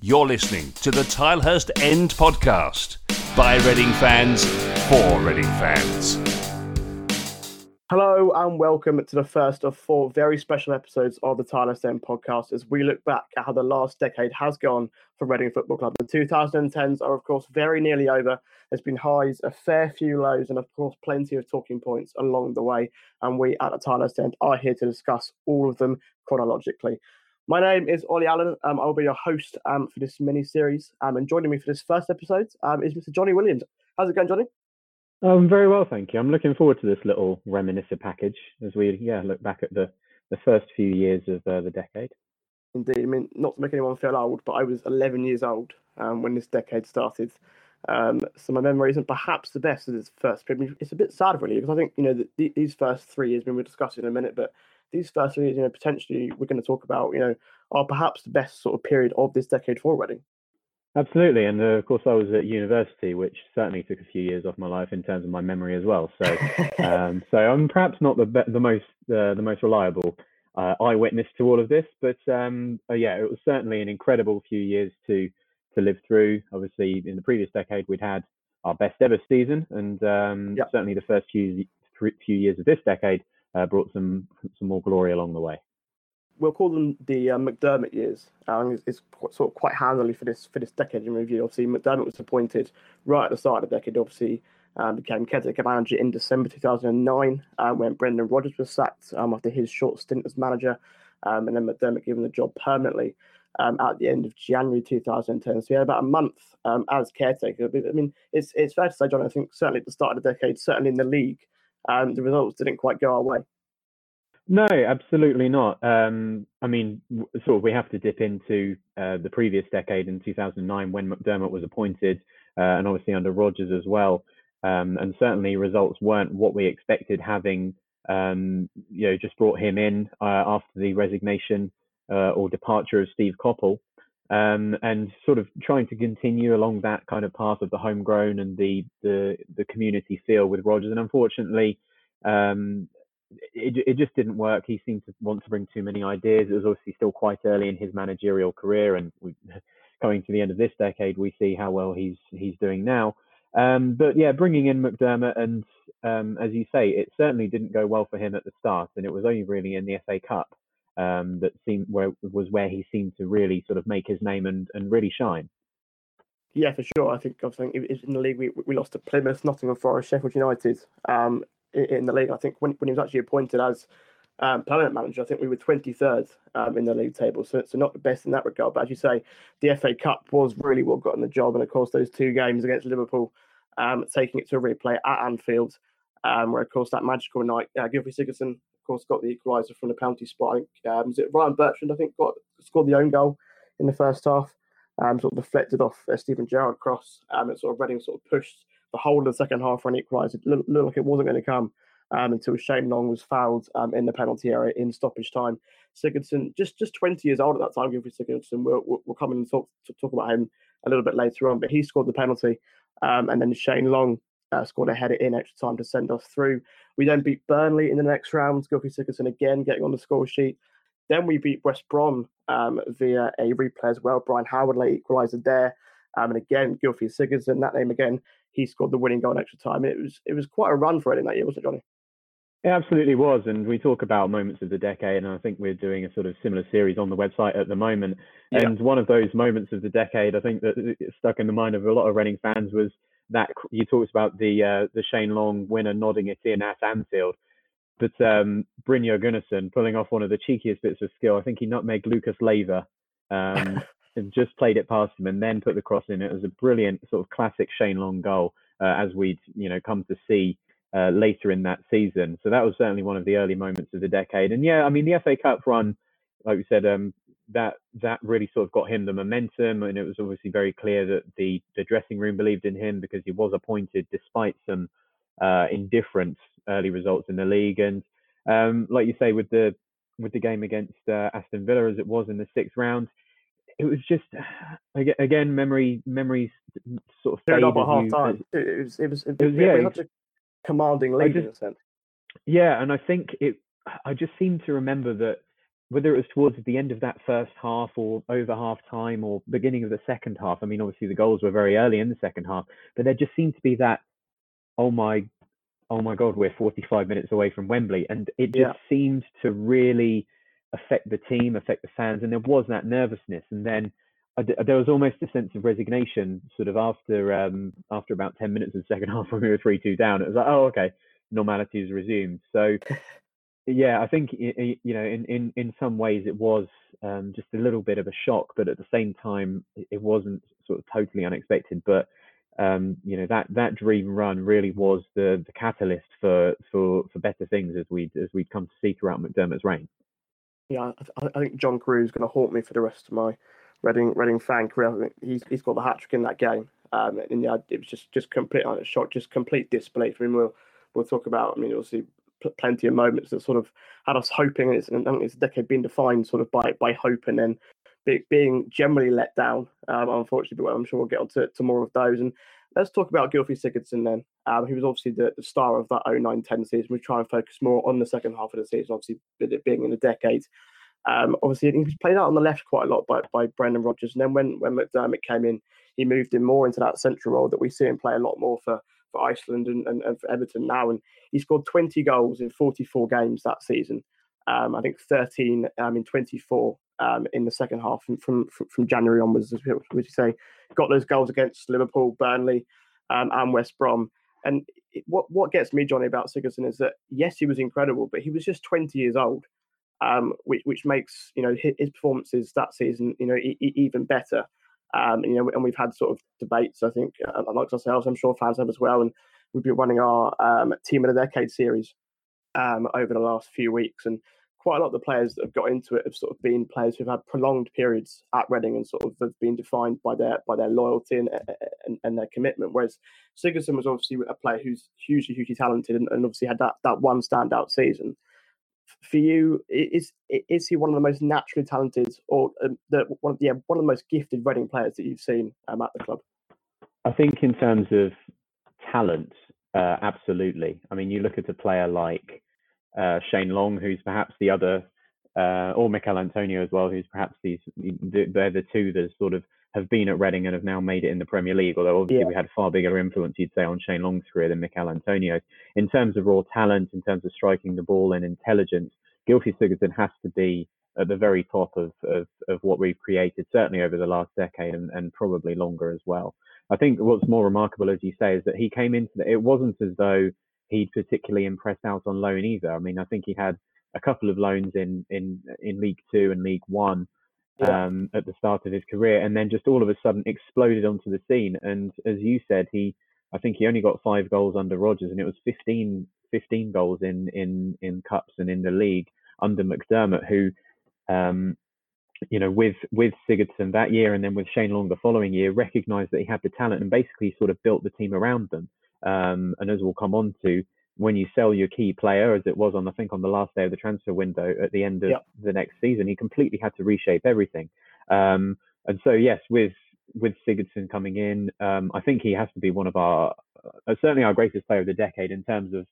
You're listening to the Tilehurst End podcast by Reading fans for Reading fans. Hello and welcome to the first of 4 very special episodes of the Tilehurst End podcast as we look back at how the last decade has gone for Reading Football Club. The 2010s are of course very nearly over. There's been highs, a fair few lows and of course plenty of talking points along the way, and we at the Tilehurst End are here to discuss all of them chronologically. My name is Ollie Allen. I will be your host for this mini-series, and joining me for this first episode is Mr. Johnny Williams. How's it going, Johnny? Very well, thank you. I'm looking forward to this little reminiscer package as we look back at the first few years of the decade. Indeed. I mean, not to make anyone feel old, but I was 11 years old when this decade started. So my memory isn't perhaps the best of this first period. It's a bit sad, really, because I think, these first 3 years, we'll discuss it in a minute, but these first 3 years, potentially we're going to talk about, are perhaps the best sort of period of this decade for Reading. Absolutely, and of course I was at university, which certainly took a few years off my life in terms of my memory as well. So, so I'm perhaps not the most reliable eyewitness to all of this, but it was certainly an incredible few years to live through. Obviously, in the previous decade, we'd had our best ever season, and certainly the first few years of this decade brought some more glory along the way. We'll call them the McDermott years. It's sort of quite handily for this decade in review. Obviously, McDermott was appointed right at the start of the decade. Obviously, became caretaker manager in December 2009 when Brendan Rodgers was sacked after his short stint as manager, and then McDermott given the job permanently at the end of January 2010. So he had about a month as caretaker. I mean, it's fair to say, John, I think certainly at the start of the decade, certainly in the league, the results didn't quite go our way. No, absolutely not. I mean, sort of we have to dip into the previous decade in 2009 when McDermott was appointed, and obviously under Rodgers as well. And certainly results weren't what we expected, having just brought him in after the resignation or departure of Steve Coppell, and sort of trying to continue along that kind of path of the homegrown and the community feel with Rodgers. And unfortunately, it just didn't work. He seemed to want to bring too many ideas. It was obviously still quite early in his managerial career, and going to the end of this decade, we see how well he's doing now. But yeah, bringing in McDermott, and as you say, it certainly didn't go well for him at the start, and it was only really in the FA Cup that where he seemed to really sort of make his name and really shine. Yeah, for sure. I think in the league we lost to Plymouth, Nottingham Forest, Sheffield United. In the league, I think when he was actually appointed as permanent manager, I think we were 23rd in the league table, so not the best in that regard. But as you say, the FA Cup was really what got in the job, and of course those 2 games against Liverpool, taking it to a replay at Anfield, where of course that magical night, Gylfi Sigurdsson of course got the equaliser from the penalty spot. I think was it Ryan Bertrand? I think scored the own goal in the first half, sort of deflected off Stephen Gerrard cross, and sort of Reading sort of pushed the whole of the second half for an equaliser. It looked like it wasn't going to come until Shane Long was fouled in the penalty area in stoppage time. Sigurdsson, just 20 years old at that time, Gylfi Sigurdsson. We'll come in and talk about him a little bit later on, but he scored the penalty, and then Shane Long scored a header in extra time to send us through. We then beat Burnley in the next round. Gylfi Sigurdsson again getting on the score sheet. Then we beat West Brom via a replay as well. Brian Howard late equaliser there. And again, Gylfi Sigurdsson, that name again, he scored the winning goal in extra time. It was quite a run for Reading that year, wasn't it, Johnny? It absolutely was. And we talk about moments of the decade, and I think we're doing a sort of similar series on the website at the moment. Yeah. And one of those moments of the decade, I think that stuck in the mind of a lot of Reading fans was that you talked about the Shane Long winner nodding it in at Anfield. But Brynjar Gunnarsson pulling off one of the cheekiest bits of skill. I think he nutmegged Lucas Leiva and just played it past him and then put the cross in. It was a brilliant sort of classic Shane Long goal, as we'd come to see later in that season. So that was certainly one of the early moments of the decade. And yeah, I mean, the FA Cup run, like we said, that really sort of got him the momentum, and it was obviously very clear that the dressing room believed in him because he was appointed despite some indifferent early results in the league. And like you say, with the game against Aston Villa, as it was in the 6th round, it was just again memories sort of fade up at half time. It was such a commanding lead in a sense. Yeah, and I think I just seem to remember that whether it was towards the end of that first half or over half time or beginning of the second half. I mean, obviously the goals were very early in the second half, but there just seemed to be that, oh my God, we're 45 minutes away from Wembley. And it just seemed to really affect the team, affect the fans. And there was that nervousness. And then there was almost a sense of resignation sort of after about 10 minutes of the second half when we were 3-2 down. It was like, oh, okay, normality has resumed. So, yeah, I think, in some ways it was just a little bit of a shock, but at the same time, it wasn't sort of totally unexpected. But that dream run really was the catalyst for better things as we'd come to see throughout McDermott's reign. Yeah, I think John Carew is going to haunt me for the rest of my Reading fan career. I think he's got the hat trick in that game, and yeah, it was just complete shock, just complete disbelief. I mean, we'll talk about. I mean, obviously plenty of moments that sort of had us hoping, and I think it's a decade being defined sort of by hope, and then being generally let down, unfortunately. But I'm sure we'll get on to more of those. And let's talk about Gylfi Sigurdsson then. He was obviously the star of that 09-10 season. We try and focus more on the second half of the season, obviously with it being in a decade. Obviously, he was played out on the left quite a lot by Brendan Rodgers. And then when McDermott came in, he moved him more into that central role that we see him play a lot more for Iceland and for Everton now. And he scored 20 goals in 44 games that season. I think 13 in 24 in the second half from January onwards, as you say. Got those goals against Liverpool, Burnley, and West Brom. And what gets me, Johnny, about Sigurdsson is that, yes, he was incredible, but he was just 20 years old, which makes his performances that season even better. And we've had sort of debates, I think, amongst ourselves. I'm sure fans have as well, and we've been running our Team of the Decade series over the last few weeks, and quite a lot of the players that have got into it have sort of been players who've had prolonged periods at Reading and sort of have been defined by their loyalty and their commitment. Whereas Sigurdsson was obviously a player who's hugely talented and obviously had that one standout season. For you, is he one of the most naturally talented, or one of the most gifted Reading players that you've seen at the club? I think in terms of talent, absolutely. I mean, you look at a player like Shane Long, who's perhaps the other, or Mikel Antonio as well, who's perhaps they're the two that sort of have been at Reading and have now made it in the Premier League, although obviously we had far bigger influence, you'd say, on Shane Long's career than Mikel Antonio. In terms of raw talent, in terms of striking the ball and intelligence, Gylfi Sigurdsson has to be at the very top of what we've created, certainly over the last decade and probably longer as well. I think what's more remarkable, as you say, is that he came into it wasn't as though he'd particularly impressed out on loan either. I mean, I think he had a couple of loans in League Two and League One at the start of his career, and then just all of a sudden exploded onto the scene. And as you said, I think he only got 5 goals under Rodgers, and it was 15 goals in cups and in the league under McDermott, who, with Sigurdsson that year and then with Shane Long the following year, recognised that he had the talent and basically sort of built the team around them. And as we'll come on to, when you sell your key player, as it was on the last day of the transfer window at the end of the next season, he completely had to reshape everything. And so, yes, with Sigurdsson coming in, I think he has to be one of certainly our greatest player of the decade in terms of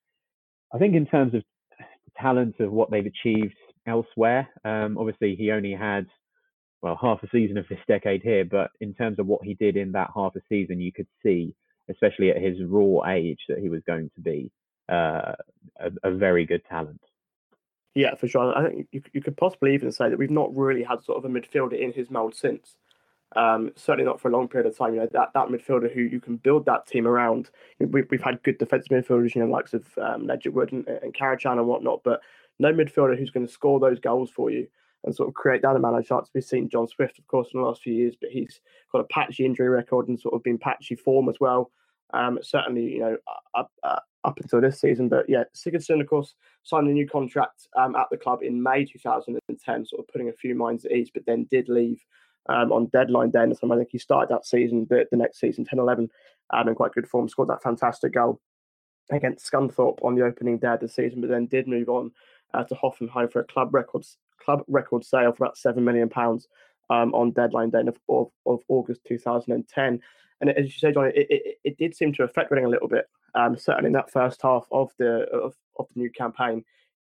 talent of what they've achieved elsewhere. Obviously, he only had half a season of this decade here, but in terms of what he did in that half a season, you could see, especially at his raw age, that he was going to be a very good talent. Yeah, for sure. I think you could possibly even say that we've not really had sort of a midfielder in his mould since. Certainly not for a long period of time. That midfielder who you can build that team around. We've had good defensive midfielders, likes of Ledgerwood and Karachan and whatnot, but no midfielder who's going to score those goals for you and sort of create that amount of chance. We've seen John Swift, of course, in the last few years, but he's got a patchy injury record and sort of been patchy form as well. Certainly, up until this season. But yeah, Sigurdsson, of course, signed a new contract at the club in May 2010, sort of putting a few minds at ease, but then did leave on deadline day. And so I think he started that season, the next season, 10-11, in quite good form, scored that fantastic goal against Scunthorpe on the opening day of the season, but then did move on to Hoffenheim for a club record sale for about £7 million on deadline day of August 2010. And as you say, John, it did seem to affect Reading a little bit. Certainly in that first half of the new campaign,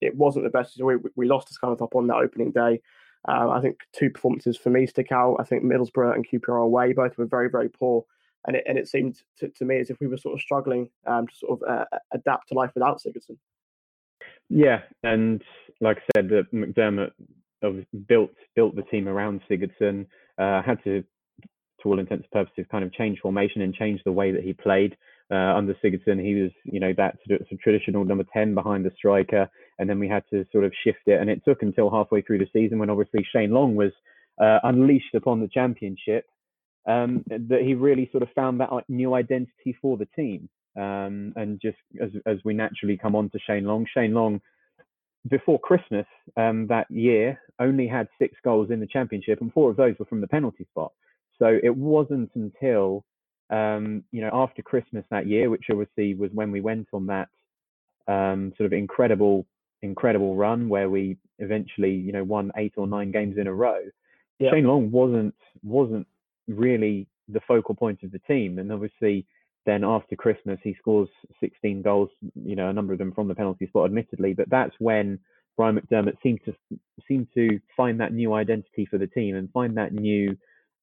it wasn't the best. We lost to Scunthorpe on that opening day. I think two performances for me stick out. I think Middlesbrough and QPR away both were very, very poor. And it seemed to me as if we were sort of struggling to sort of adapt to life without Sigurdsson. Yeah, and like I said, that McDermott built the team around Sigurdsson, had to all intents and purposes, kind of change formation and change the way that he played. Under Sigurdsson, he was, that sort of traditional number 10 behind the striker, and then we had to sort of shift it. And it took until halfway through the season, when obviously Shane Long was unleashed upon the Championship, that he really sort of found that new identity for the team. And just as we naturally come on to Shane Long, before Christmas that year, only had 6 goals in the Championship, and 4 of those were from the penalty spot. So it wasn't until, after Christmas that year, which obviously was when we went on that sort of incredible run where we eventually, won 8 or 9 games in a row. Yeah. Shane Long wasn't really the focal point of the team. And obviously then after Christmas, he scores 16 goals, a number of them from the penalty spot, admittedly. But that's when Brian McDermott seemed to find that new identity for the team and find that new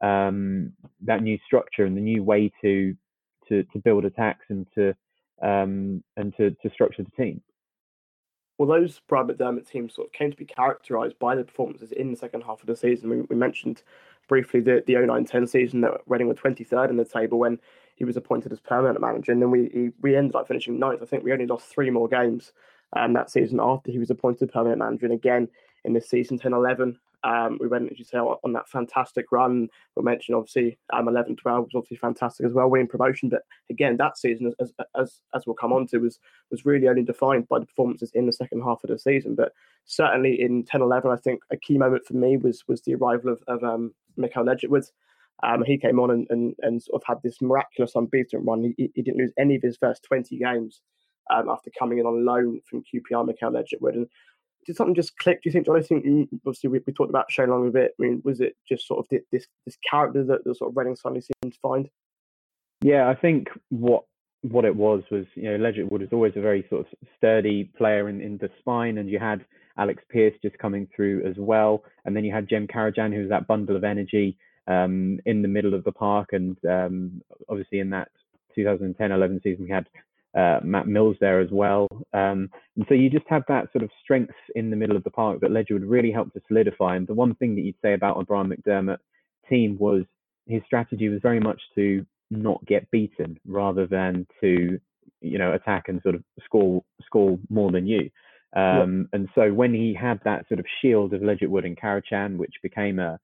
structure and the new way to build attacks and to structure the team. Well, those Brian McDermott teams sort of came to be characterised by the performances in the second half of the season. We mentioned briefly the 09-10 season that Reading were 23rd in the table when he was appointed as permanent manager, and then we ended up finishing 9th. I think we only lost 3 more games that season after he was appointed permanent manager, and again in this season 10-11. We went, as you say, on that fantastic run. We mentioned obviously 11-12 was obviously fantastic as well, winning promotion. But again, that season, as we'll come on to, was really only defined by the performances in the second half of the season. But certainly in 10-11, I think a key moment for me was the arrival of Mikael Ledgerwood. He came on and sort of had this miraculous unbeaten run. He didn't lose any of his first 20 games after coming in on loan from QPR, Mikael Ledgerwood. And did something just click, do you think, John? I think obviously we talked about Shane Long a bit. I mean, was it just sort of this character that the sort of Reading suddenly seemed to find? Yeah, I think what it was, Ledgerwood was always a very sort of sturdy player in the spine, and you had Alex Pearce just coming through as well. And then you had Jem Karajan, who was that bundle of energy in the middle of the park. And obviously in that 2010-11 season, we had Matt Mills there as well. And so you just have that sort of strength in the middle of the park that Ledgerwood really helped to solidify. And the one thing that you'd say about a Brian McDermott team was his strategy was very much to not get beaten rather than to, attack and sort of score more than you. And so when he had that sort of shield of Ledgerwood and Karacan, which became a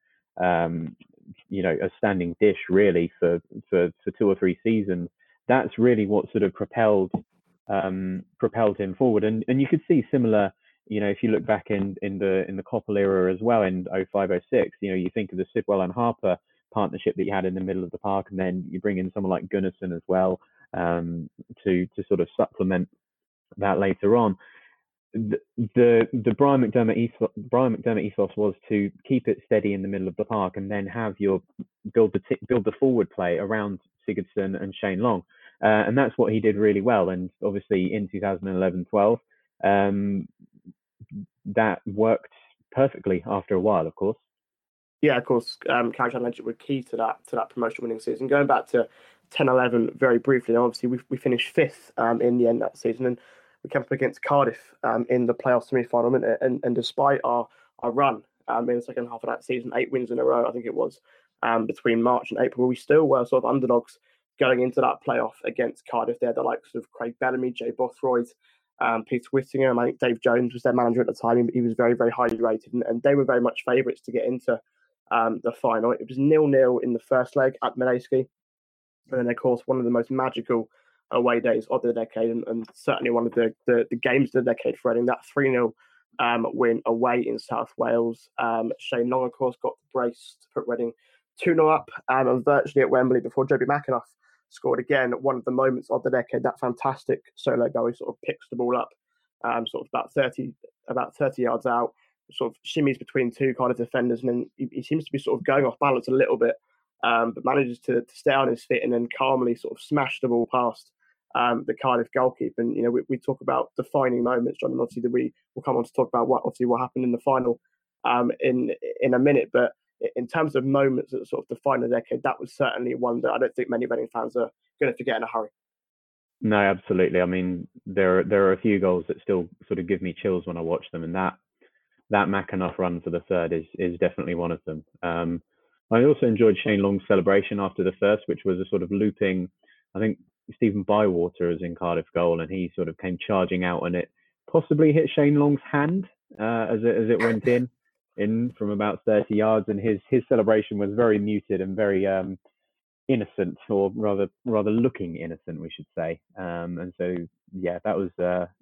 standing dish really for 2 or 3 seasons, that's really what sort of propelled him forward. And you could see similar, if you look back in the Coppell era as well in 05-06, you think of the Sidwell and Harper partnership that you had in the middle of the park, and then you bring in someone like Gunnarsson as well to sort of supplement that later on. The Brian McDermott ethos was to keep it steady in the middle of the park, and then have build the forward play around Sigurdsson and Shane Long, and that's what he did really well. And obviously in 2011-12, that worked perfectly after a while, of course. Yeah, of course. Karajan and Ledgerwood were key to that promotion-winning season. Going back to 10-11 very briefly, obviously we finished 5th in the end that season, and we came up against Cardiff in the playoff semi-final, and despite our run in the second half of that season, 8 wins in a row, I think it was, between March and April, we still were sort of underdogs going into that playoff against Cardiff. They had the likes of Craig Bellamy, Jay Bothroyd, Peter Whittingham. I think Dave Jones was their manager at the time. He was very, very highly rated, and they were very much favourites to get into the final. It was 0-0 in the first leg at Milewski, and then, of course, one of the most magical away days of the decade, and certainly one of the games of the decade for Reading, that 3-0 win away in South Wales. Shane Long, of course, got the brace to put Reading 2-0 up and virtually at Wembley before Joby McAnuff scored again. One of the moments of the decade, that fantastic solo goal. He sort of picks the ball up sort of about 30 yards out, sort of shimmies between 2 Cardiff defenders, and then he seems to be sort of going off balance a little bit, but manages to stay on his feet and then calmly sort of smash the ball past the Cardiff goalkeeper. And we talk about defining moments, John, and obviously that we will come on to talk about what happened in the final in a minute. But in terms of moments that sort of define the decade, that was certainly one that I don't think many Reading fans are going to forget in a hurry. No, absolutely. I mean, there are a few goals that still sort of give me chills when I watch them, and that McAnuff run for the third is definitely one of them. I also enjoyed Shane Long's celebration after the first, which was a sort of looping. I think Stephen Bywater was in Cardiff goal, and he sort of came charging out, and it possibly hit Shane Long's hand as it went in from about 30 yards, and his celebration was very muted and very innocent, or rather looking innocent, we should say. And so that was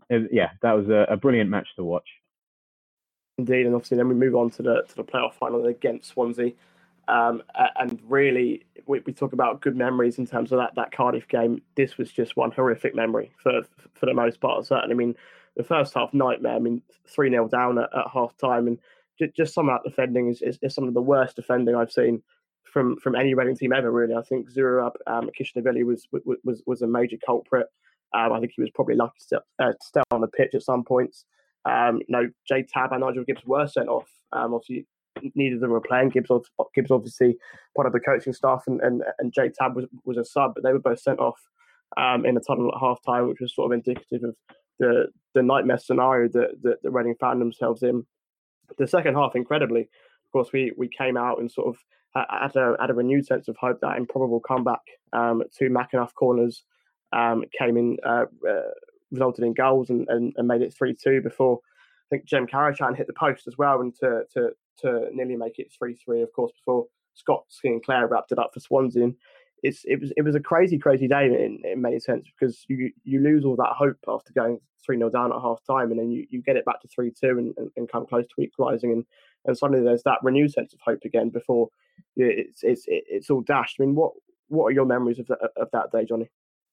a brilliant match to watch. Indeed, and obviously then we move on to the playoff final against Swansea. And really, we talk about good memories in terms of that Cardiff game. This was just one horrific memory for the most part. Certainly, I mean, the first half nightmare. I mean, 3-0 down at half time, and just some of that defending is some of the worst defending I've seen from any Reading team ever. Really, I think Zurab Kishnavili was a major culprit. I think he was probably lucky to stay on the pitch at some points. Jay Tab and Nigel Gibbs were sent off. Obviously, neither of them were playing. Gibbs obviously part of the coaching staff, and Jay Tab was a sub, but they were both sent off in a tunnel at half time, which was sort of indicative of the nightmare scenario that Reading found themselves in. The second half, incredibly, of course, we came out and sort of had a renewed sense of hope. That improbable comeback, two McAnuff corners came in, resulted in goals and made it 3-2 before I think Jem Karachan hit the post as well, and to nearly make it 3-3, of course, before Scott Sinclair wrapped it up for Swansea. And it was a crazy day in many sense, because you lose all that hope after going 3-0 down at half time, and then you get it back to 3-2 and come close to equalising, and suddenly there's that renewed sense of hope again before it's all dashed. I mean, what are your memories of that day, Johnny?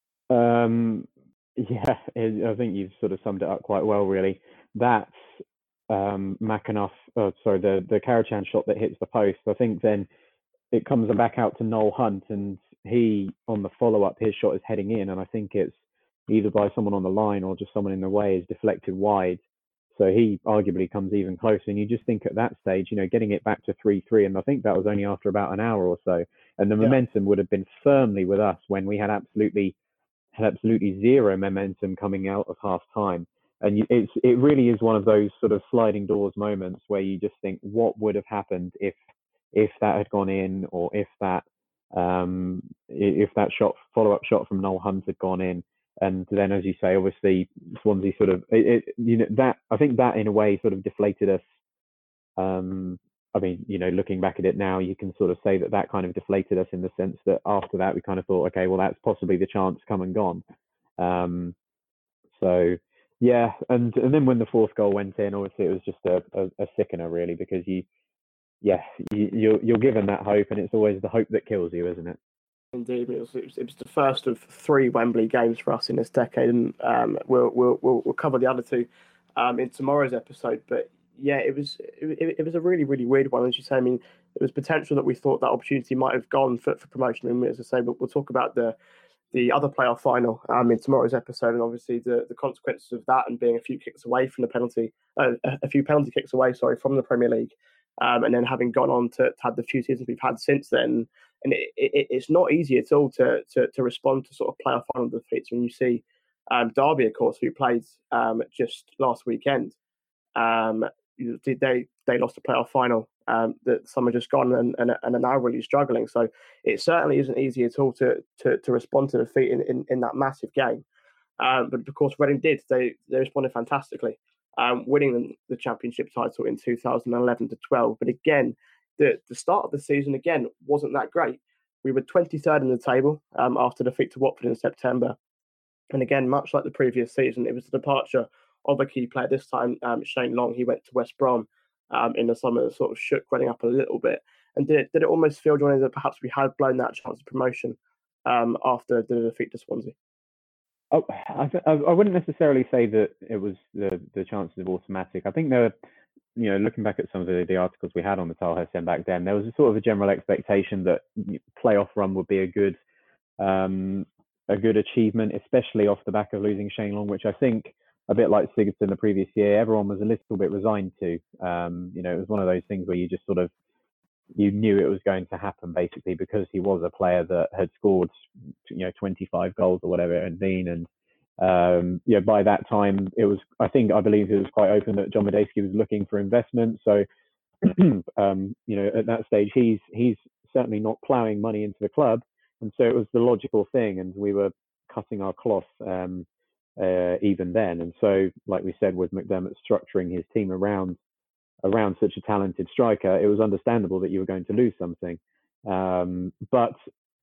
I think you've sort of summed it up quite well, really. That's McAnuff, the Karachan shot that hits the post. I think then it comes back out to Noel Hunt, and he, on the follow-up, his shot is heading in, and I think it's either by someone on the line or just someone in the way, is deflected wide. So he arguably comes even closer. And you just think at that stage, getting it back to 3-3, and I think that was only after about an hour or so. And the momentum would have been firmly with us when we had absolutely zero momentum coming out of half time. And it really is one of those sort of sliding doors moments where you just think, what would have happened if that had gone in, or if that follow-up shot from Noel Hunt had gone in. And then, as you say, obviously Swansea sort of that, I think that in a way sort of deflated us. I mean, looking back at it now, you can sort of say that kind of deflated us, in the sense that after that we kind of thought, okay, well, that's possibly the chance come and gone. So yeah, and then when the fourth goal went in, obviously it was just a sickener, really, because you're given that hope, and it's always the hope that kills you, isn't it? Indeed, it was the first of 3 Wembley games for us in this decade, and we'll cover the other 2 in tomorrow's episode. But yeah, it was a really, really weird one, as you say. I mean, there was potential that we thought that opportunity might have gone for promotion, and as I say, but we'll talk about the other playoff final in tomorrow's episode, and obviously the consequences of that, and being a few kicks away from the penalty, a few penalty kicks away, from the Premier League, and then having gone on to have the few seasons we've had since then. And it's not easy at all to respond to sort of playoff final defeats. When you see Derby, of course, who played just last weekend, they lost a playoff final that some are just gone and are now really struggling. So it certainly isn't easy at all to respond to defeat in that massive game. But of course, Reading did. They responded fantastically, winning the championship title in 2011-12. But again, the start of the season again wasn't that great. We were 23rd in the table after defeat to Watford in September. And again, much like the previous season, it was the departure of a key player, this time Shane Long. He went to West Brom in the summer, that sort of shook Reading up a little bit. And did it almost feel, Johnny, that perhaps we had blown that chance of promotion after the defeat to Swansea? Oh, I wouldn't necessarily say that it was the chances of automatic. I think there, looking back at some of the articles we had on the Tile SN back then, there was a sort of a general expectation that playoff run would be a good a good achievement, especially off the back of losing Shane Long, which I think, a bit like Sigurdsson the previous year, everyone was a little bit resigned to. It was one of those things where you just sort of, you knew it was going to happen basically because he was a player that had scored, 25 goals or whatever it had been. And, by that time I believe it was quite open that John Medeski was looking for investment. So, at that stage, he's certainly not ploughing money into the club. And so it was the logical thing. And we were cutting our cloth, even then. And so, like we said, with McDermott structuring his team around such a talented striker, it was understandable that you were going to lose something. But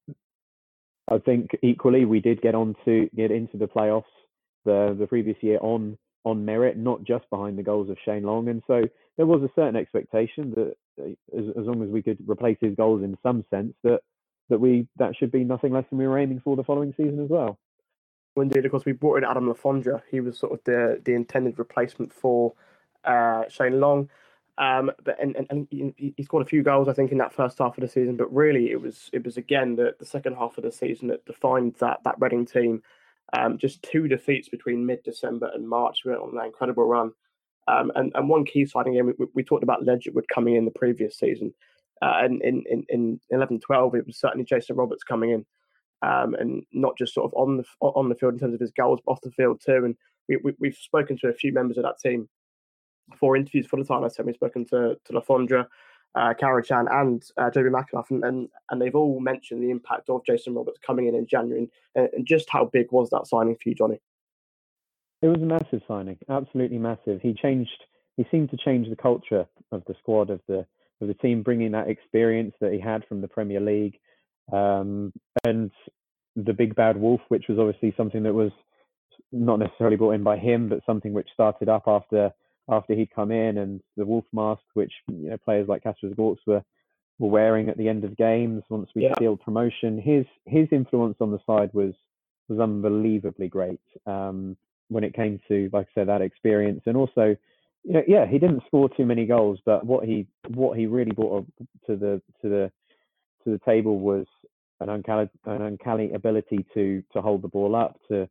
I think equally we did get into the playoffs the previous year on merit, not just behind the goals of Shane Long. And so there was a certain expectation that as long as we could replace his goals in some sense, that should be nothing less than we were aiming for the following season as well. Indeed, of course, we brought in Adam Le Fondre. He was sort of the intended replacement for Shane Long. But he scored a few goals, I think, in that first half of the season. But really, it was again the second half of the season that defined that Reading team. Just 2 defeats between mid-December and March. We went on that incredible run. And one key signing, again, we talked about Ledgerwood coming in the previous season. And in 11-12, it was certainly Jason Roberts coming in. And not just sort of on the field in terms of his goals, but off the field too. And we've spoken to a few members of that team for interviews for the Thailand team. We've spoken to Le Fondre, Kara-Chan, and Joby McAnuff, and they've all mentioned the impact of Jason Roberts coming in January, and just how big was that signing for you, Johnny? It was a massive signing, absolutely massive. He seemed to change the culture of the squad, of the team, bringing that experience that he had from the Premier League. And the big bad wolf, which was obviously something that was not necessarily brought in by him, but something which started up after he'd come in, and the wolf mask, which players like Kasper Gorks were wearing at the end of games once we sealed promotion. His influence on the side was unbelievably great when it came to, like I said, that experience. And also, he didn't score too many goals, but what he really brought to the table was an uncanny ability to hold the ball up, to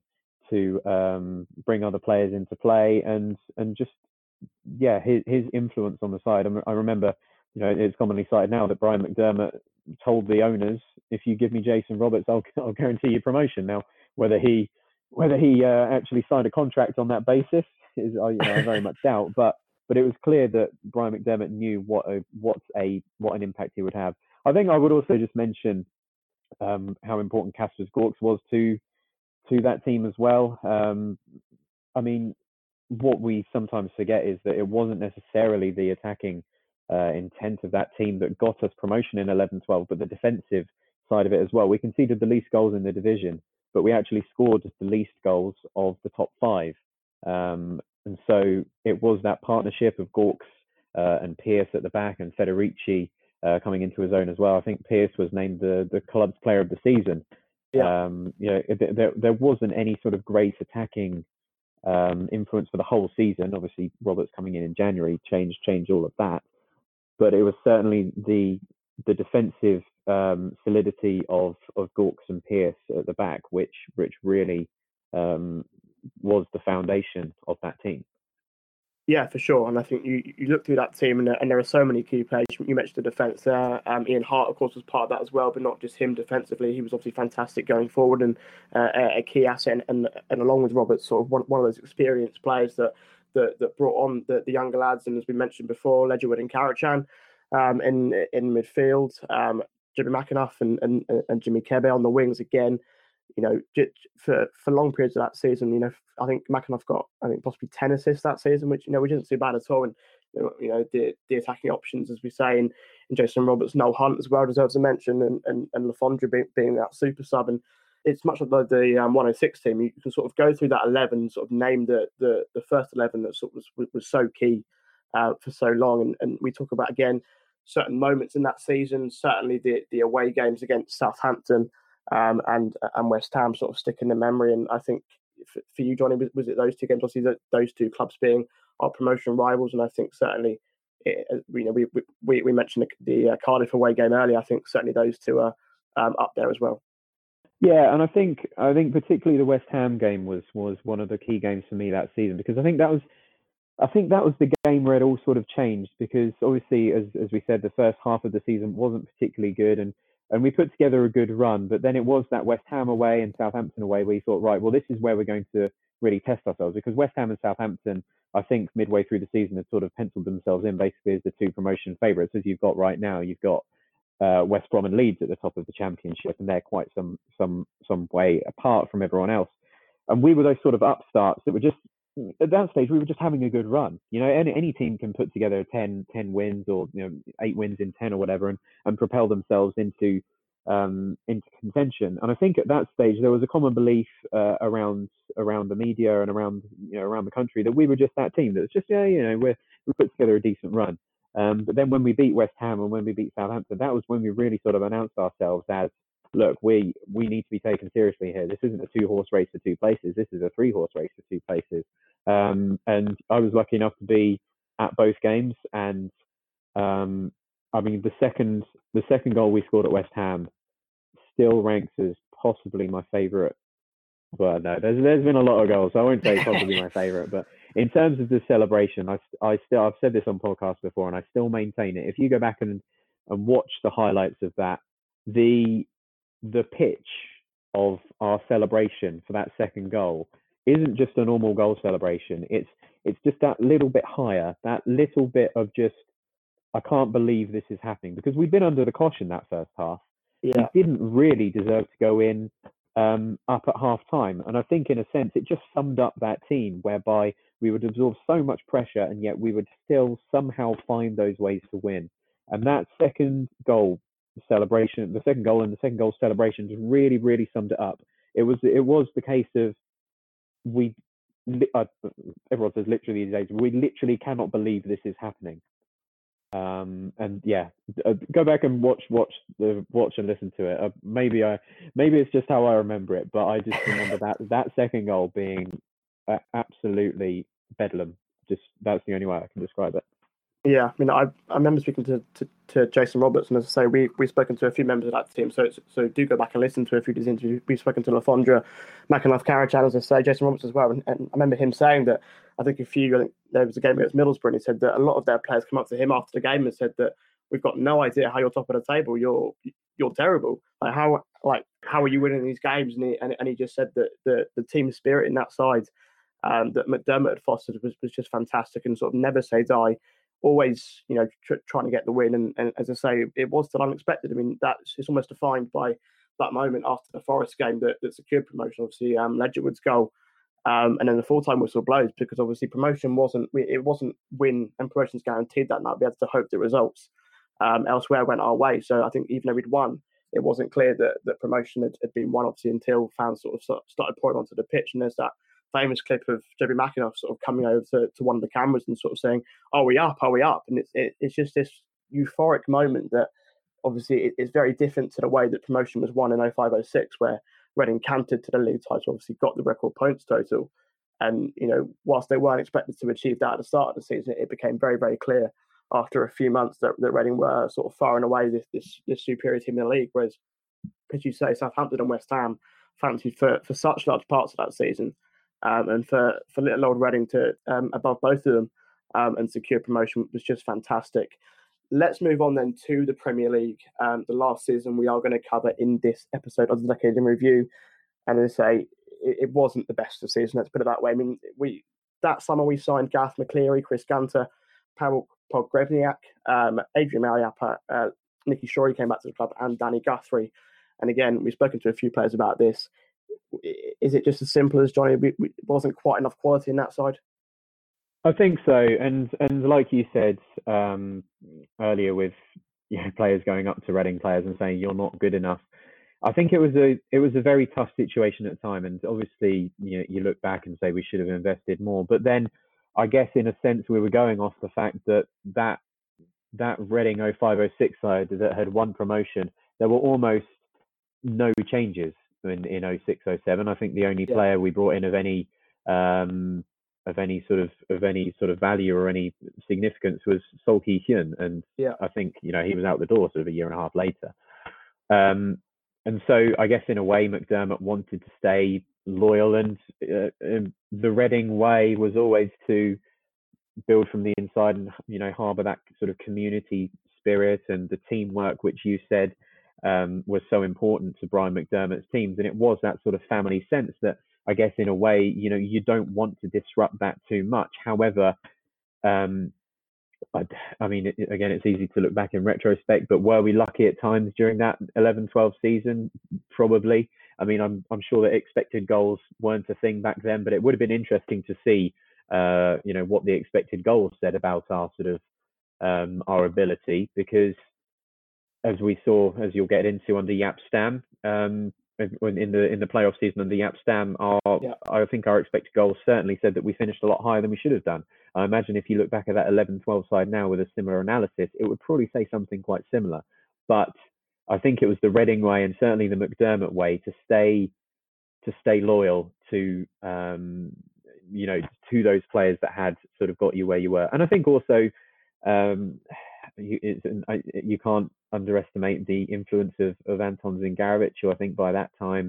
bring other players into play, and just his influence on the side. I remember, it's commonly cited now that Brian McDermott told the owners, "If you give me Jason Roberts, I'll guarantee you promotion." Now, whether he actually signed a contract on that basis is I very much doubt, but it was clear that Brian McDermott knew what an impact he would have. I think I would also just mention how important Kasper Gorks was to that team as well. I mean, what we sometimes forget is that it wasn't necessarily the attacking intent of that team that got us promotion in 11-12, but the defensive side of it as well. We conceded the least goals in the division, but we actually scored the least goals of the top 5. And so it was that partnership of Gorks and Pearce at the back, and Federici coming into his own as well. I think Pearce was named the club's player of the season. Yeah. There wasn't any sort of great attacking influence for the whole season. Obviously, Roberts coming in January changed all of that, but it was certainly the defensive solidity of Gorks and Pearce at the back, which really was the foundation of that team. Yeah, for sure. And I think you look through that team, and there are so many key players. You mentioned the defence there. Ian Hart, of course, was part of that as well, but not just him defensively. He was obviously fantastic going forward, and a key asset. And along with Roberts, sort of one of those experienced players that brought on the younger lads. And as we mentioned before, Ledgerwood and Kara-Chan in midfield, Jimmy McAnuff and Jimmy Kebe on the wings again. For long periods of that season, I think McAnuff got, possibly 10 assists that season, which isn't too bad at all. And the attacking options, as we say, in Jason Roberts, Noel Hunt as well deserves a mention, and Le Fondre being that super sub. And it's much like the 106 team. You can sort of go through that 11, sort of name the first 11 that sort of was so key for so long. And we talk about again certain moments in that season. Certainly the away games against Southampton. And West Ham sort of stick in the memory. And I think for you, Johnny, was it those two games? Obviously, those two clubs being our promotion rivals, and I think certainly, we mentioned the Cardiff away game earlier. I think certainly those two are up there as well. Yeah, and I think particularly the West Ham game was one of the key games for me that season, because I think that was the game where it all sort of changed, because obviously, as we said, the first half of the season wasn't particularly good, and we put together a good run, but then it was that West Ham away and Southampton away where you thought, right, well, this is where we're going to really test ourselves, because West Ham and Southampton, I think midway through the season, had sort of penciled themselves in basically as the two promotion favourites. As you've got right now, you've got West Brom and Leeds at the top of the Championship, and they're quite some way apart from everyone else. And we were those sort of upstarts that were just, at that stage, we were just having a good run. You know, any team can put together 10 wins, or 8 wins in 10 or whatever, and propel themselves into contention. And I think at that stage there was a common belief around the media and around the country that we were just that team that was just we put together a decent run. But then when we beat West Ham and when we beat Southampton, that was when we really sort of announced ourselves as, look, we need to be taken seriously here. This isn't a 2-horse race for 2 places. This is a 3-horse race for 2 places. And I was lucky enough to be at both games. And I mean, the second goal we scored at West Ham still ranks as possibly my favourite. Well, no, there's been a lot of goals, so I won't say possibly my favourite. But in terms of the celebration, I've said this on podcasts before, and I still maintain it. If you go back and watch the highlights of that, the pitch of our celebration for that second goal isn't just a normal goal celebration. It's just that little bit higher, that little bit of just, I can't believe this is happening, because we've been under the cosh in that first half. Yeah. We didn't really deserve to go in up at half time. And I think in a sense, it just summed up that team, whereby we would absorb so much pressure and yet we would still somehow find those ways to win. And that second goal celebration, the second goal and the second goal celebration just really, really summed it up. It was the case of everyone says literally these days, we literally cannot believe this is happening. And yeah, go back and watch and listen to it. Maybe it's just how I remember it, but I just remember that second goal being absolutely bedlam. Just, that's the only way I can describe it. Yeah, I mean, I remember speaking to Jason Roberts, and as I say, we've spoken to a few members of that team, so do go back and listen to a few of his interviews. We've spoken to Lafondra, McAnuff, Carachan, as I say, Jason Roberts as well, and I remember him saying that I think there was a game against Middlesbrough, and he said that a lot of their players come up to him after the game and said that we've got no idea how you're top of the table. You're terrible. How are you winning these games? And he just said that the team spirit in that side that McDermott had fostered was just fantastic, and sort of never say die. Always, trying to get the win, and as I say, it was still unexpected. I mean, it's almost defined by that moment after the Forest game that secured promotion. Obviously, Ledgerwood's goal, and then the full-time whistle blows, because obviously promotion wasn't win and promotion's guaranteed that night. We had to hope the results elsewhere went our way. So I think even though we'd won, it wasn't clear that promotion had been won, obviously, until fans sort of started pouring onto the pitch, and there's that famous clip of Debbie McAnuff sort of coming over to one of the cameras and sort of saying, "Are we up? Are we up?" And it's just this euphoric moment that obviously it's very different to the way that promotion was won in 05-06, where Reading cantered to the league title, obviously got the record points total, and whilst they weren't expected to achieve that at the start of the season, it became very, very clear after a few months that Reading were sort of far and away this superior team in the league. Whereas, as you say, Southampton and West Ham fancied for such large parts of that season. And for little old Reading to above both of them and secure promotion was just fantastic. Let's move on then to the Premier League. The last season we are going to cover in this episode of the Decade in Review. And as I say, it wasn't the best of the season, let's put it that way. I mean, that summer we signed Gareth McCleary, Chris Gunter, Pavel Pogrebniak, Adrian Mariappa, Nicky Shorey came back to the club, and Danny Guthrie. And again, we've spoken to a few players about this. Is it just as simple as, Johnny, it wasn't quite enough quality in that side? I think so, and like you said earlier, with players going up to Reading players and saying you're not good enough, I think it was a very tough situation at the time, and obviously you look back and say we should have invested more. But then I guess in a sense we were going off the fact that Reading 05-06 side that had won promotion, there were almost no changes in 06-07. I think the only player we brought in of any sort of value or any significance was Sol Ki Hyun, and I think he was out the door sort of a year and a half later. and so I guess in a way McDermott wanted to stay loyal, and the Reading way was always to build from the inside and harbour that sort of community spirit and the teamwork, which you said was so important to Brian McDermott's teams. And it was that sort of family sense that I guess in a way, you don't want to disrupt that too much. However, I mean, again, it's easy to look back in retrospect, but were we lucky at times during that 11-12 season? Probably. I mean, I'm sure that expected goals weren't a thing back then, but it would have been interesting to see, what the expected goals said about our sort of our ability, because as we saw, as you'll get into under Jaap Stam, in the playoff season under Jaap Stam, I think our expected goals certainly said that we finished a lot higher than we should have done. I imagine if you look back at that 11-12 side now with a similar analysis, it would probably say something quite similar. But I think it was the Reading way and certainly the McDermott way to stay loyal to to those players that had sort of got you where you were. And I think also you can't underestimate the influence of Anton Zingarevich, who I think by that time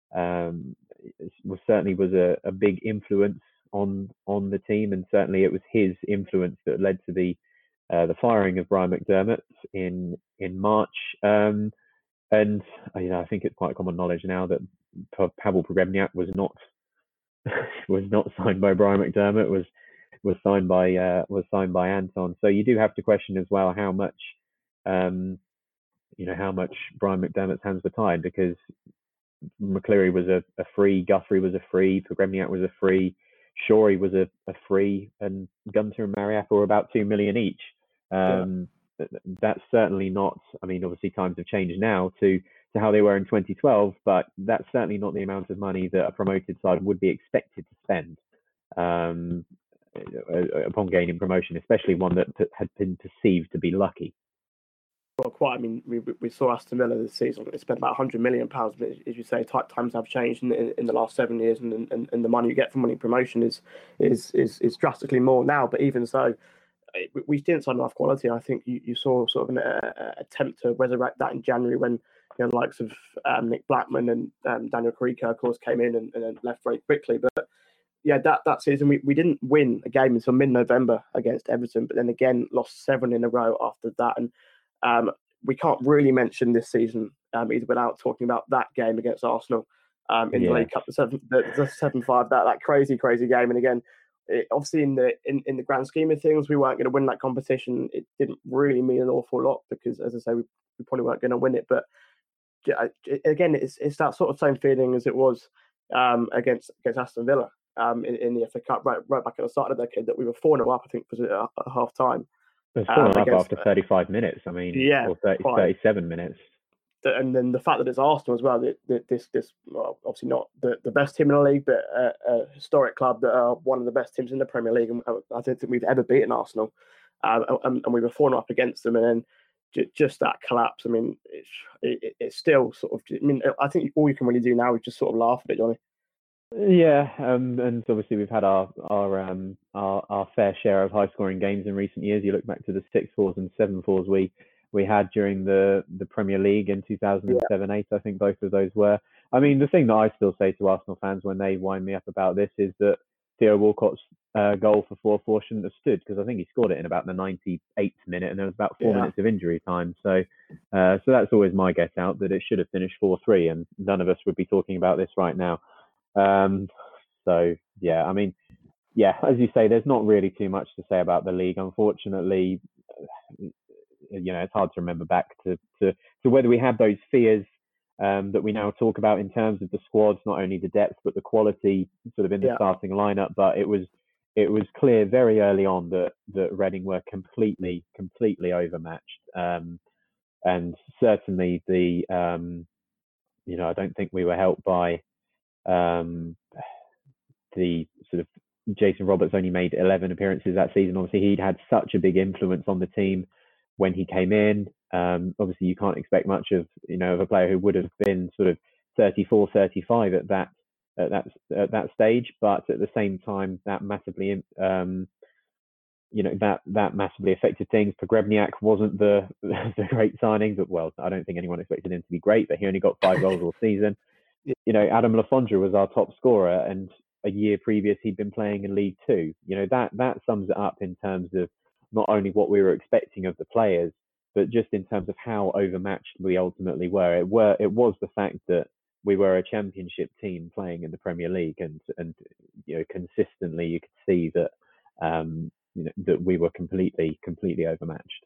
was a big influence on the team, and certainly it was his influence that led to the firing of Brian McDermott in March. And I think it's quite common knowledge now that Pavel Pogrebnyak was not signed by Brian McDermott, was signed by Anton. So you do have to question as well how much Brian McDermott's hands were tied, because McCleary was a free, Guthrie was a free, Pogrebnyak was a free, Shorey was a free, and Gunter and Mariappa were about 2 million each. That's certainly not, I mean, obviously times have changed now to how they were in 2012, but that's certainly not the amount of money that a promoted side would be expected to spend upon gaining promotion, especially one that had been perceived to be lucky. Well, quite. I mean, we saw Aston Villa this season. They spent about £100 million, but as you say, times have changed in the last 7 years, and the money you get from winning promotion is drastically more now. But even so, we didn't sign enough quality. I think you saw sort of an attempt to resurrect that in January when the likes of Nick Blackman and Daniel Carica, of course, came in and then left very quickly. But yeah, that season we didn't win a game until mid-November against Everton, but then again lost 7 in a row after that. And we can't really mention this season either without talking about that game against Arsenal in the League Cup, the 7-5, that crazy game. And again, obviously in the grand scheme of things, we weren't going to win that competition. It didn't really mean an awful lot because, as I say, we probably weren't going to win it. But again, it's that sort of same feeling as it was against Aston Villa in the FA Cup right back at the start of the decade, that we were 4-0 up, I think, was at half time. It was 4-0 up after 35 minutes. I mean, or 37 minutes. And then the fact that it's Arsenal as well, this obviously not the best team in the league, but a historic club that are one of the best teams in the Premier League. And I don't think we've ever beaten Arsenal. And we were 4-0 up against them. And then just that collapse, I mean, it's still sort of, I mean, I think all you can really do now is just sort of laugh at it, Johnny. Yeah, and obviously we've had our fair share of high-scoring games in recent years. You look back to the 6-4s and 7-4s we had during the Premier League in 2007-8. I think both of those were. I mean, the thing that I still say to Arsenal fans when they wind me up about this is that Theo Walcott's goal for 4-4 shouldn't have stood, because I think he scored it in about the 98th minute, and there was about 4 minutes of injury time. So that's always my get out, that it should have finished 4-3, and none of us would be talking about this right now. So yeah, I mean, yeah, as you say, there's not really too much to say about the league. Unfortunately, it's hard to remember back to whether we had those fears that we now talk about in terms of the squads, not only the depth but the quality sort of in the starting lineup. But it was clear very early on that Reading were completely overmatched, and certainly I don't think we were helped by the sort of Jason Roberts only made 11 appearances that season. Obviously, he'd had such a big influence on the team when he came in. Obviously, you can't expect much of a player who would have been sort of 34, 35 at that stage. But at the same time, that massively that massively affected things. Pogrebniak wasn't the great signing, but well, I don't think anyone expected him to be great, but he only got 5 goals all season. Adam Le Fondre was our top scorer, and a year previous he'd been playing in League Two. That sums it up in terms of not only what we were expecting of the players, but just in terms of how overmatched we ultimately were. It was the fact that we were a championship team playing in the Premier League, and consistently you could see that that we were completely overmatched.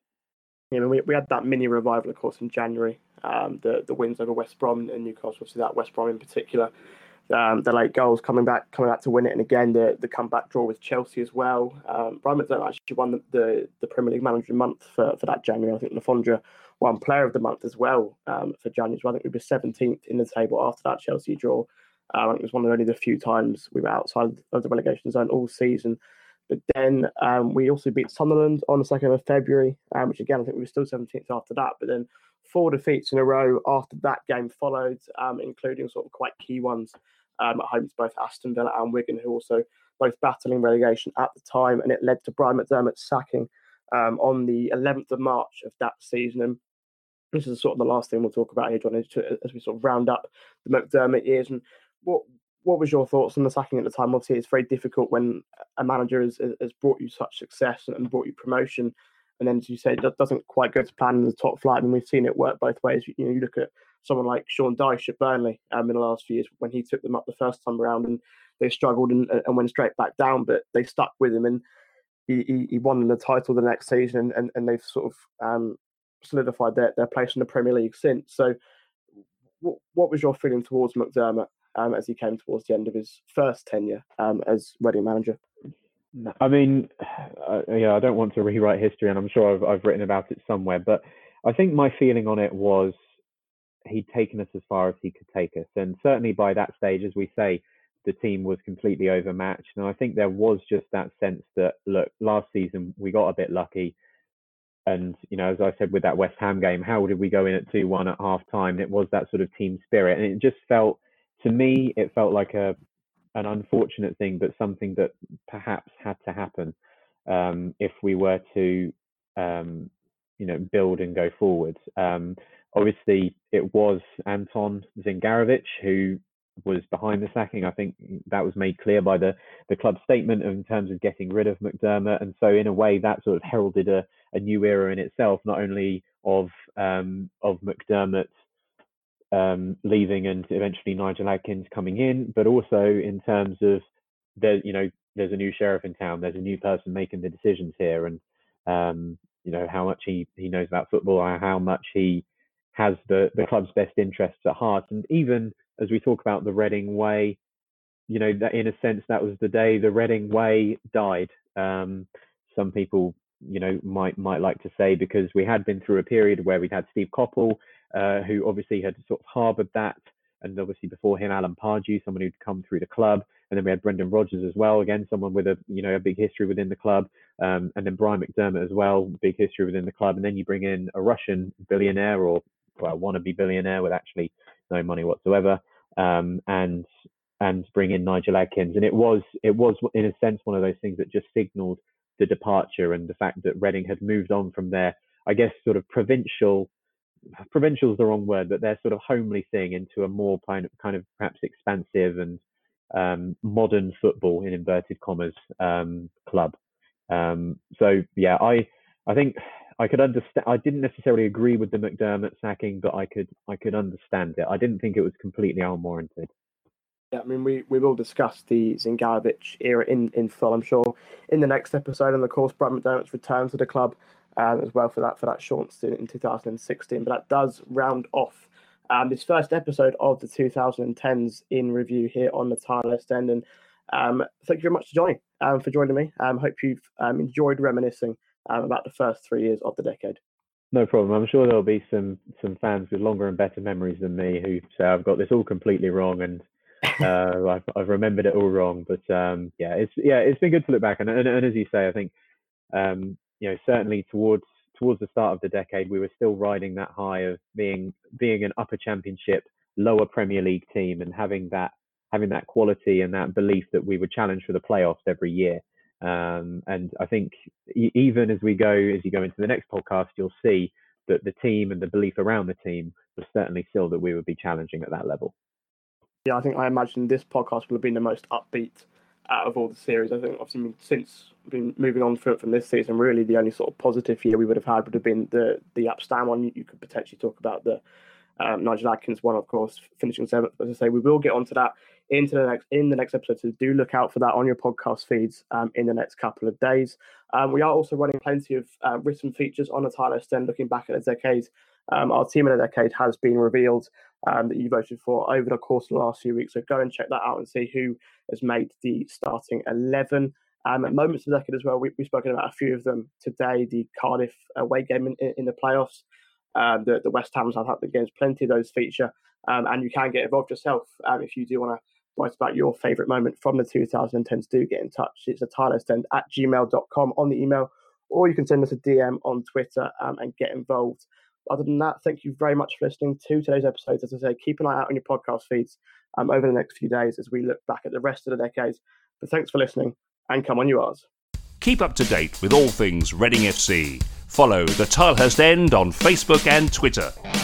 We had that mini revival, of course, in January. The wins over West Brom and Newcastle, obviously that West Brom in particular. The late goals coming back to win it, and again the comeback draw with Chelsea as well. Brian McDermott actually won the Premier League Manager of the Month for that January. I think Le Fondre won Player of the Month as well for January. So I think we were 17th in the table after that Chelsea draw. I think it was one of only the few times we were outside of the relegation zone all season. But then we also beat Sunderland on the 2nd of February, which again, I think we were still 17th after that. But then 4 defeats in a row after that game followed, including sort of quite key ones at home to both Aston Villa and Wigan, who also both battling relegation at the time. And it led to Brian McDermott's sacking on the 11th of March of that season. And this is sort of the last thing we'll talk about here, John, as we sort of round up the McDermott years. And what was your thoughts on the sacking at the time? Obviously, it's very difficult when a manager has brought you such success and brought you promotion, and then, as you say, that doesn't quite go to plan in the top flight. I mean, we've seen it work both ways. You look at someone like Sean Dyche at Burnley in the last few years when he took them up the first time around, and they struggled and went straight back down, but they stuck with him, and he won the title the next season, and they've sort of solidified their place in the Premier League since. So, what was your feeling towards McDermott as he came towards the end of his first tenure as Reading manager? I mean, I don't want to rewrite history, and I'm sure I've written about it somewhere, but I think my feeling on it was he'd taken us as far as he could take us. And certainly by that stage, as we say, the team was completely overmatched. And I think there was just that sense that, look, last season we got a bit lucky. And, as I said, with that West Ham game, how did we go in at 2-1 at half time? It was that sort of team spirit. And it just felt, to me, it felt like an unfortunate thing, but something that perhaps had to happen if we were to, build and go forward. Obviously, it was Anton Zingarovic who was behind the sacking. I think that was made clear by the club statement in terms of getting rid of McDermott. And so in a way that sort of heralded a new era in itself, not only of McDermott leaving and eventually Nigel Adkins coming in, but also in terms of there's a new sheriff in town, there's a new person making the decisions here, and how much he knows about football, how much he has the club's best interests at heart. And even as we talk about the Reading way, that in a sense that was the day the Reading way died. Some people might like to say, because we had been through a period where we'd had Steve Coppell, who obviously had sort of harboured that, and obviously before him Alan Pardew, someone who'd come through the club, and then we had Brendan Rodgers as well, again someone with a big history within the club, and then Brian McDermott as well, big history within the club, and then you bring in a Russian billionaire, or wannabe billionaire with actually no money whatsoever, and bring in Nigel Adkins, and it was in a sense one of those things that just signalled the departure and the fact that Reading had moved on from their, I guess, sort of provincial is the wrong word, but their sort of homely thing into a more kind of perhaps expansive and modern football in inverted commas club. So yeah, I think I could understand. I didn't necessarily agree with the McDermott sacking, but I could understand it. I didn't think it was completely unwarranted. Yeah, I mean, we will discuss the Zingarovic era in full, I'm sure, in the next episode, and of course, Brian McDermott's return to the club as well for that short stint in 2016. But that does round off this first episode of the 2010s in review here on the Tilehurst End. And thank you very much for joining me. Hope you've enjoyed reminiscing about the first 3 years of the decade. No problem. I'm sure there'll be some fans with longer and better memories than me who say I've got this all completely wrong and I've remembered it all wrong. But it's been good to look back, and as you say, I think certainly towards the start of the decade, we were still riding that high of being an upper championship, lower Premier League team, and having that quality and that belief that we would challenge for the playoffs every year. And I think even as you go into the next podcast, you'll see that the team and the belief around the team was certainly still that we would be challenging at that level. Yeah, I imagine this podcast will have been the most upbeat out of all the series. I think obviously since been moving on from this season, really the only sort of positive year we would have had would have been the Jaap Stam one. You could potentially talk about the Nigel Adkins one, of course, finishing seventh. As I say, we will get onto that in the next episode, so do look out for that on your podcast feeds in the next couple of days. We are also running plenty of written features on the Tyler List End, looking back at the decade. Our team in a decade has been revealed that you voted for over the course of the last few weeks, so go and check that out and see who has made the starting 11. Moments of the decade as well, we've spoken about a few of them today. The Cardiff away game in the playoffs, the West Ham Southampton games, plenty of those feature, and you can get involved yourself if you do want to write about your favourite moment from the 2010s. Do get in touch. It's a tylistend@gmail.com on the email, or you can send us a DM on Twitter and get involved. Other than that, thank you very much for listening to today's episode. As I say, keep an eye out on your podcast feeds over the next few days as we look back at the rest of the decade. But thanks for listening, and come on you Rs. Keep up to date with all things Reading FC. Follow the Tilehurst End on Facebook and Twitter.